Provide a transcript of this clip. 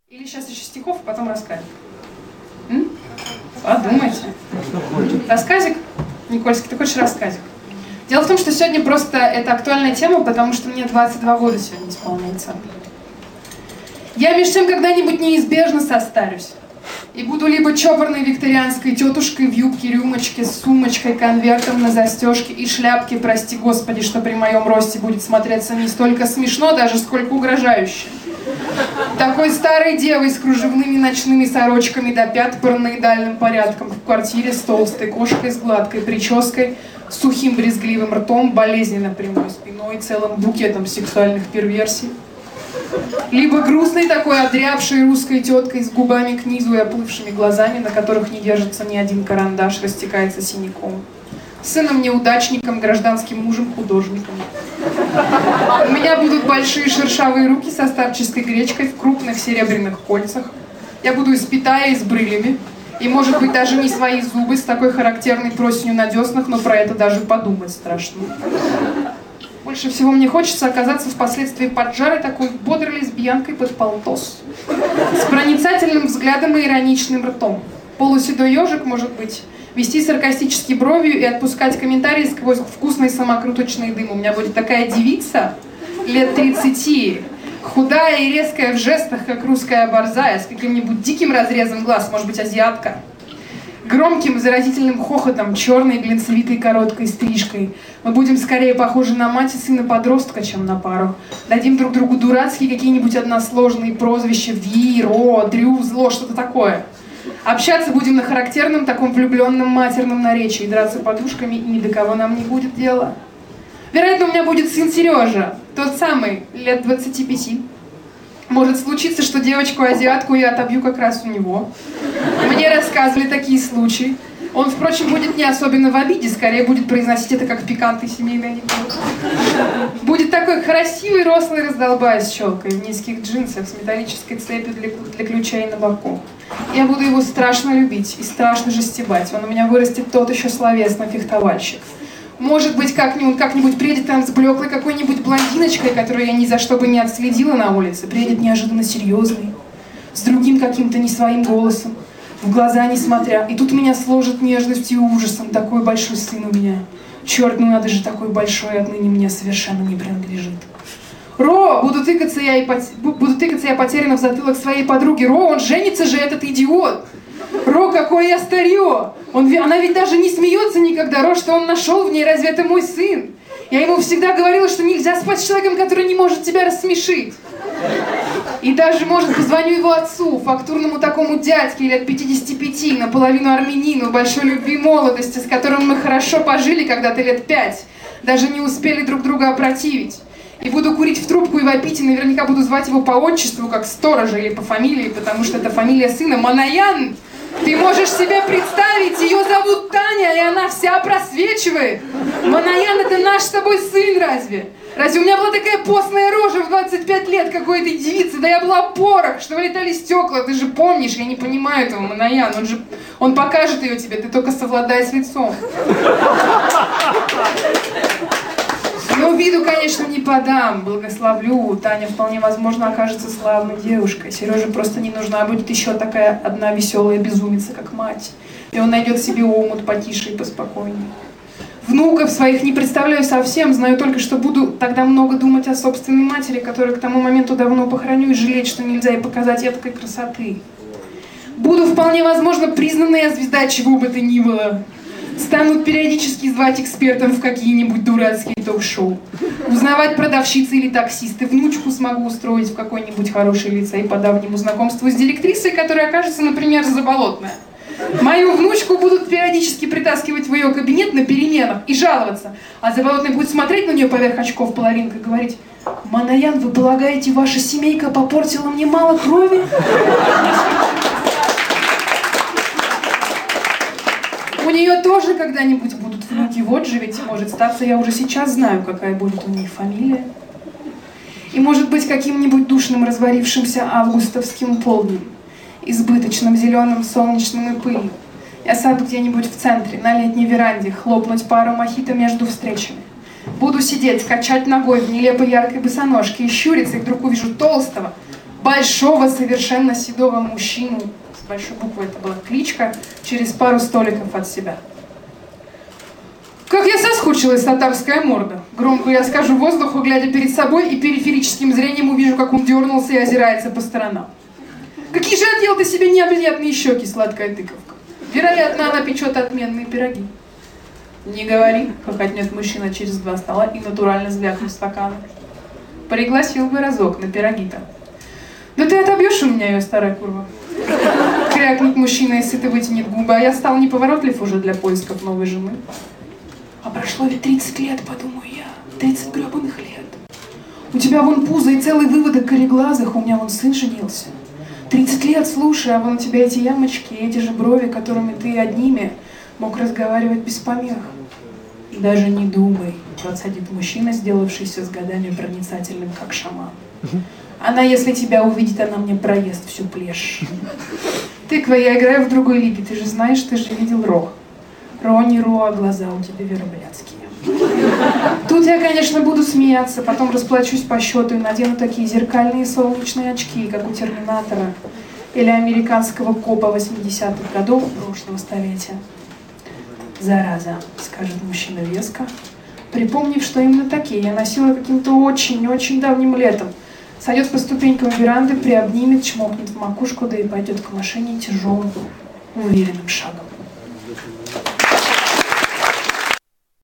Или сейчас еще стихов, а потом рассказик? Подумайте. Рассказик? Никольский, ты хочешь рассказик? Дело в том, что сегодня просто это актуальная тема, потому что мне 22 года сегодня исполняется. Я между тем когда-нибудь неизбежно состарюсь. И буду либо чопорной викторианской тетушкой в юбке, рюмочке, с сумочкой, конвертом на застежке и шляпке, прости господи, что при моем росте будет смотреться не столько смешно, даже сколько угрожающе. Такой старой девой с кружевными ночными сорочками до пят параноидальным порядком в квартире с толстой кошкой, с гладкой прической, сухим брезгливым ртом, болезненно прямой спиной, целым букетом сексуальных перверсий. Либо грустной такой одрябшей русской теткой с губами к низу и оплывшими глазами, на которых не держится ни один карандаш, растекается синяком. Сыном-неудачником, гражданским мужем, художником. У меня будут большие шершавые руки со старческой гречкой в крупных серебряных кольцах. Я буду испитая и с брылями. И, может быть, даже не свои зубы с такой характерной проседью на деснах, но про это даже подумать страшно. Больше всего мне хочется оказаться впоследствии поджарой такой бодрой лесбиянкой под полтос. С проницательным взглядом и ироничным ртом. Полуседой ежик, может быть, вести саркастически бровью и отпускать комментарии сквозь вкусный самокруточный дым. У меня будет такая девица, лет 30, худая и резкая в жестах, как русская борзая, с каким-нибудь диким разрезом глаз, может быть, азиатка. Громким заразительным хохотом, черной глинцевитой короткой стрижкой. Мы будем скорее похожи на мать и сына подростка, чем на пару. Дадим друг другу дурацкие какие-нибудь односложные прозвища: Ви, Ро, Дрю, Зло, что-то такое. Общаться будем на характерном таком влюбленном матерном наречии, драться подушками, и ни до кого нам не будет дела. Вероятно, у меня будет сын Сережа, тот самый, лет 25. Может случиться, что девочку-азиатку я отобью как раз у него. Мне рассказывали такие случаи. Он, впрочем, будет не особенно в обиде, скорее будет произносить это как пикантный семейный анекдот. Будет такой красивый, рослый раздолбай с челкой, в низких джинсах, с металлической цепью для ключей на боку. Я буду его страшно любить и страшно же стебать. Он у меня вырастет тот еще словесный фехтовальщик. Может быть, как-нибудь приедет там с блеклой какой-нибудь блондиночкой, которую я ни за что бы не отследила на улице. Приедет неожиданно серьезный, с другим каким-то не своим голосом, в глаза не смотря. И тут меня сложит нежностью и ужасом. Такой большой сын у меня. Черт, ну надо же, такой большой, отныне мне совершенно не принадлежит. Ро, буду тыкаться я потерянно в затылок своей подруги. Ро, он женится же, этот идиот. Ро, какое я старье! Она ведь даже не смеется никогда, Ро, что он нашел в ней, разве это мой сын? Я ему всегда говорила, что нельзя спать с человеком, который не может тебя рассмешить. И даже, может, позвоню его отцу, фактурному такому дядьке лет 55, наполовину армянину, большой любви и молодости, с которым мы хорошо пожили когда-то лет 5, даже не успели друг друга опротивить. И буду курить в трубку и вопить, и наверняка буду звать его по отчеству, как сторожа, или по фамилии, потому что это фамилия сына Манаян. Ты можешь себе представить, ее зовут Таня, и она вся просвечивает. Манаян — это наш с тобой сын, разве? Разве у меня была такая постная рожа в 25 лет какой-то девицы? Да я была порох, что вылетали стекла, ты же помнишь, я не понимаю этого Манаян. Он покажет ее тебе, ты только совладай с лицом. Но виду, конечно, не подам, благословлю. Таня вполне возможно окажется славной девушкой. Сереже просто не нужна будет еще такая одна веселая безумица, как мать. И он найдет себе омут потише и поспокойнее. Внуков своих не представляю совсем, знаю только, что буду тогда много думать о собственной матери, которую к тому моменту давно похороню, и жалеть, что нельзя ей показать этой красоты. Буду вполне возможно признанная звезда чего бы то ни было. Станут периодически звать экспертов в какие-нибудь дурацкие ток-шоу. Узнавать продавщицы или таксисты. Внучку смогу устроить в какой-нибудь хороший лицей по давнему знакомству с директрисой, которая окажется, например, заболотная. Мою внучку будут периодически притаскивать в ее кабинет на переменах и жаловаться. А заболотный будет смотреть на нее поверх очков половинкой и говорить: «Манаян, вы полагаете, ваша семейка попортила мне мало крови?» У нее тоже когда-нибудь будут внуки, вот же ведь, может статься, я уже сейчас знаю, какая будет у них фамилия. И может быть каким-нибудь душным разварившимся августовским полднем, избыточным зеленым, солнечным и пыльным. Я сяду где-нибудь в центре, на летней веранде, хлопнуть пару мохито между встречами. Буду сидеть, качать ногой в нелепой яркой босоножке и щуриться, и вдруг увижу толстого, большого, совершенно седого мужчину, с большой буквы это была кличка, через пару столиков от себя. Как я соскучилась, татарская морда. Громко я скажу воздуху, глядя перед собой, и периферическим зрением увижу, как он дернулся и озирается по сторонам. Какие же отдел ты себе необъятные щеки, сладкая тыковка. Вероятно, она печет отменные пироги. Не говори, хохотнет мужчина через 2 стола и натурально звякнет стаканы. Пригласил бы разок на пироги-то. Да ты отобьешь у меня ее, старая курва. Крякнет мужчина и сыто вытянет губы, а я стал неповоротлив уже для поисков новой жены. А прошло ведь 30 лет, подумаю я. 30 гребаных лет. У тебя вон пузо и целый выводок кореглазых, у меня вон сын женился. 30 лет, слушай, а вон у тебя эти ямочки, эти же брови, которыми ты одними мог разговаривать без помех. Даже не думай, процедит мужчина, сделавшийся с годами проницательным, как шаман. Она, если тебя увидит, она мне проест всю плешь. Тыква, я играю в другой лиге, ты же знаешь, ты же видел Ро. Ро не Ро, а глаза у тебя верблядские. Тут я, конечно, буду смеяться, потом расплачусь по счету и надену такие зеркальные солнечные очки, как у Терминатора или американского копа 80-х годов прошлого столетия. Зараза, скажет мужчина веско, припомнив, что именно такие я носила каким-то очень-очень давним летом. Сойдет по ступенькам веранды, приобнимет, чмокнет в макушку, да и пойдет к машине тяжелым, уверенным шагом.